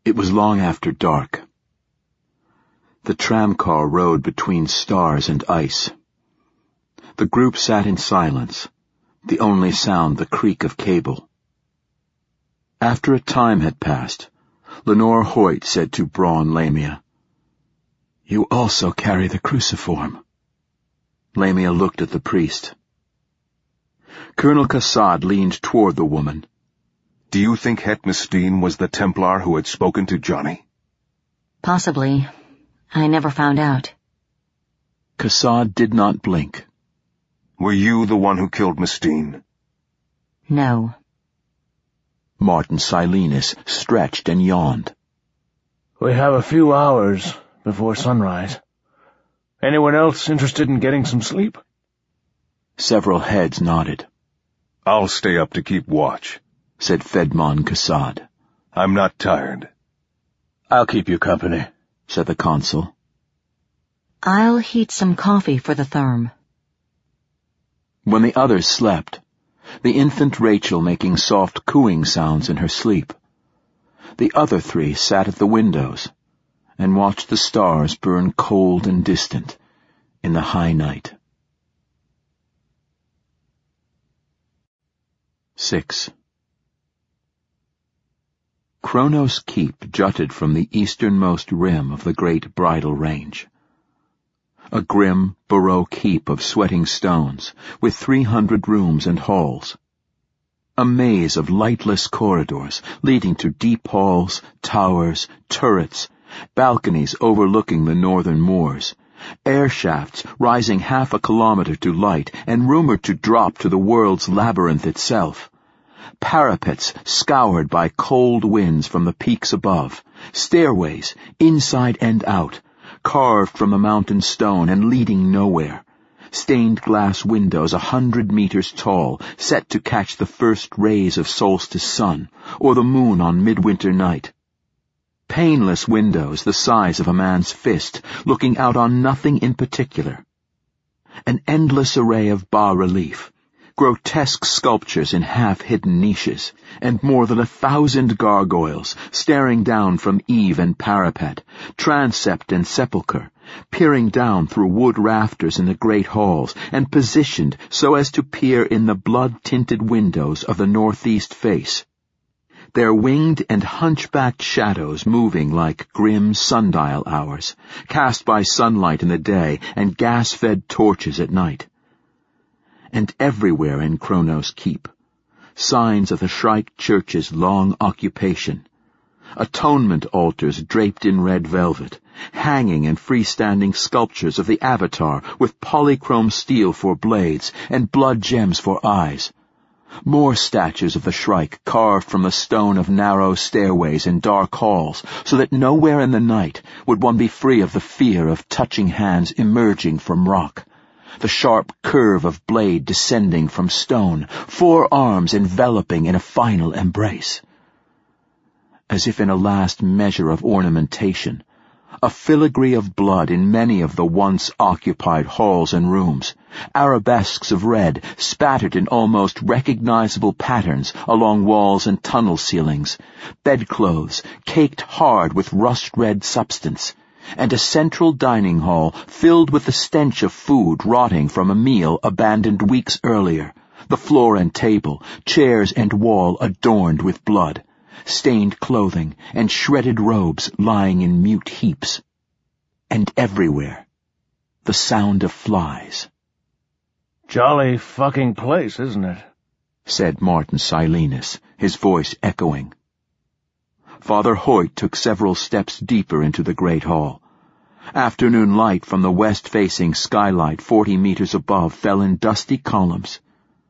It was long after dark. The tramcar rode between stars and ice. The group sat in silence, the only sound the creak of cable. After a time had passed, Lenore Hoyt said to Braun Lamia, "You also carry the cruciform." Lamia looked at the priest. Colonel Kassad leaned toward the woman. "Do you think Het Mistine was the Templar who had spoken to Johnny?" "Possibly. I never found out." Kassad did not blink. "Were you the one who killed Mistine?" "No." Martin Silenus stretched and yawned. "We have a few hours before sunrise. Anyone else interested in getting some sleep?" Several heads nodded. "I'll stay up to keep watch," said Fedman Kassad. "I'm not tired." "I'll keep you company," said the consul. "I'll heat some coffee for the therm." When the others slept, the infant Rachel making soft cooing sounds in her sleep, the other three sat at the windows and watched the stars burn cold and distant in the high night. 6. Kronos Keep jutted from the easternmost rim of the great bridle range. A grim, baroque heap of sweating stones, with 300 rooms and halls. A maze of lightless corridors leading to deep halls, towers, turrets, balconies overlooking the northern moors, air shafts rising half a kilometer to light and rumored to drop to the world's labyrinth itself. Parapets scoured by cold winds from the peaks above, stairways, inside and out, carved from the mountain stone and leading nowhere, stained glass windows 100 meters tall, set to catch the first rays of solstice sun, or the moon on midwinter night. Paneless windows the size of a man's fist, looking out on nothing in particular. An endless array of bas-relief, grotesque sculptures in half-hidden niches, and more than 1,000 gargoyles staring down from eave and parapet, transept and sepulchre, peering down through wood rafters in the great halls, and positioned so as to peer in the blood-tinted windows of the northeast face. Their winged and hunchbacked shadows moving like grim sundial hours, cast by sunlight in the day and gas-fed torches at night. And everywhere in Kronos Keep, signs of the Shrike Church's long occupation, atonement altars draped in red velvet, hanging and freestanding sculptures of the Avatar with polychrome steel for blades and blood gems for eyes, more statues of the Shrike carved from the stone of narrow stairways and dark halls, so that nowhere in the night would one be free of the fear of touching hands emerging from rock, the sharp curve of blade descending from stone, 4 arms enveloping in a final embrace. As if in a last measure of ornamentation, a filigree of blood in many of the once occupied halls and rooms, arabesques of red spattered in almost recognizable patterns along walls and tunnel ceilings, bedclothes caked hard with rust-red substance, and a central dining hall filled with the stench of food rotting from a meal abandoned weeks earlier, the floor and table, chairs and wall adorned with blood, stained clothing and shredded robes lying in mute heaps. And everywhere, the sound of flies. "Jolly fucking place, isn't it?" said Martin Silenus, his voice echoing. Father Hoyt took several steps deeper into the great hall. Afternoon light from the west-facing skylight 40 meters above fell in dusty columns.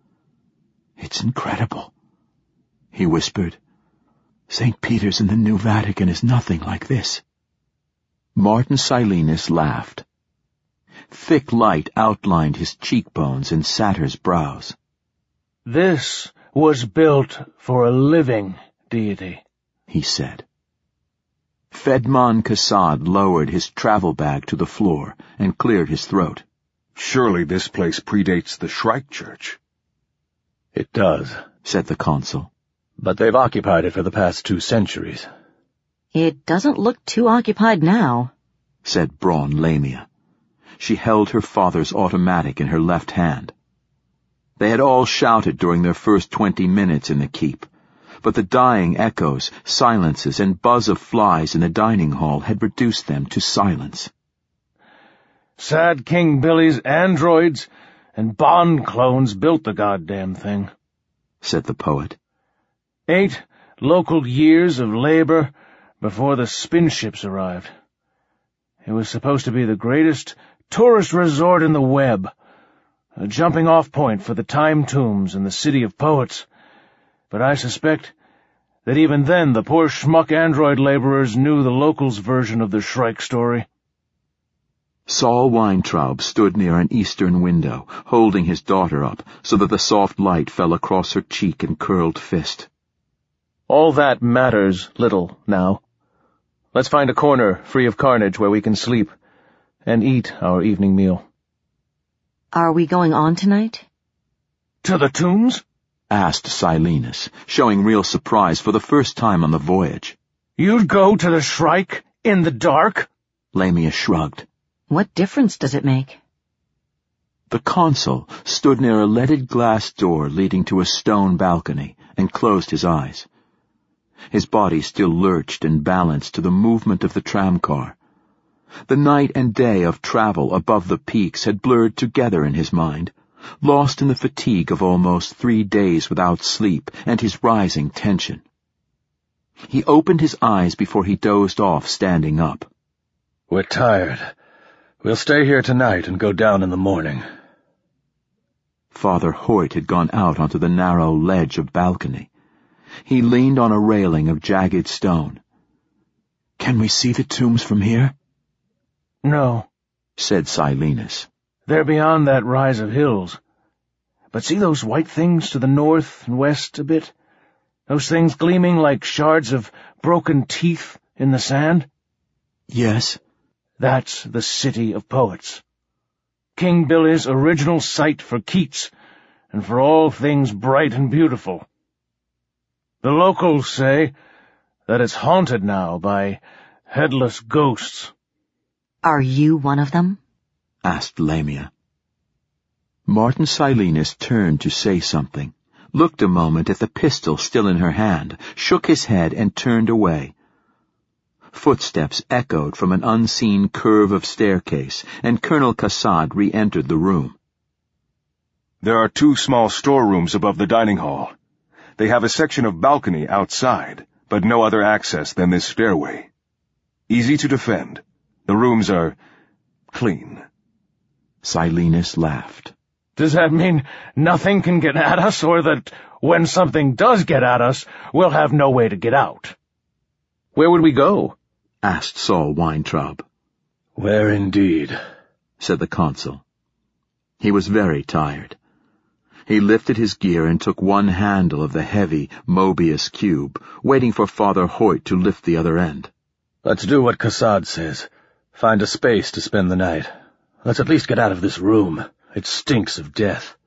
"It's incredible," he whispered. "St. Peter's in the New Vatican is nothing like this." Martin Silenus laughed. Thick light outlined his cheekbones and Satyr's brows. "This was built for a living deity," he said. Fedman Kassad lowered his travel bag to the floor and cleared his throat. "Surely this place predates the Shrike Church." "It does," said the consul. "But they've occupied it for the past 2 centuries. It doesn't look too occupied now, said Braun Lamia. She held her father's automatic in her left hand. They had all shouted during their first 20 minutes in the keep, but the dying echoes, silences, and buzz of flies in the dining hall had reduced them to silence. Sad King Billy's androids and Bond clones built the goddamn thing, said the poet. 8 local years of labor before the spin ships arrived. It was supposed to be the greatest tourist resort in the web, a jumping-off point for the time tombs in the City of Poets. But I suspect that even then the poor schmuck android laborers knew the locals' version of the Shrike story. Saul Weintraub stood near an eastern window, holding his daughter up so that the soft light fell across her cheek and curled fist. All that matters little now. Let's find a corner free of carnage where we can sleep and eat our evening meal. Are we going on tonight? To the tombs? Asked Silenus, showing real surprise for the first time on the voyage. You'd go to the Shrike in the dark? Lamia shrugged. What difference does it make? The consul stood near a leaded glass door leading to a stone balcony and closed his eyes. His body still lurched and balanced to the movement of the tramcar. The night and day of travel above the peaks had blurred together in his mind, lost in the fatigue of almost 3 days without sleep and his rising tension. He opened his eyes before he dozed off, standing up. We're tired. We'll stay here tonight and go down in the morning. Father Hoyt had gone out onto the narrow ledge of balcony. He leaned on a railing of jagged stone. "Can we see the tombs from here?" No, said Silenus. They're beyond that rise of hills. But see those white things to the north and west a bit? Those things gleaming like shards of broken teeth in the sand? Yes. That's the City of Poets. King Billy's original site for Keats, and for all things bright and beautiful. The locals say that it's haunted now by headless ghosts. Are you one of them? Asked Lamia. Martin Silenus turned to say something, looked a moment at the pistol still in her hand, shook his head and turned away. Footsteps echoed from an unseen curve of staircase, and Colonel Kassad re-entered the room. There are 2 small storerooms above the dining hall. They have a section of balcony outside, but no other access than this stairway. Easy to defend. The rooms are clean. Silenus laughed. Does that mean nothing can get at us, or that when something does get at us, we'll have no way to get out? Where would we go? Asked Saul Weintraub. Where indeed? Said the consul. He was very tired. He lifted his gear and took one handle of the heavy Mobius cube, waiting for Father Hoyt to lift the other end. Let's do what Kassad says. Find a space to spend the night. Let's at least get out of this room. It stinks of death.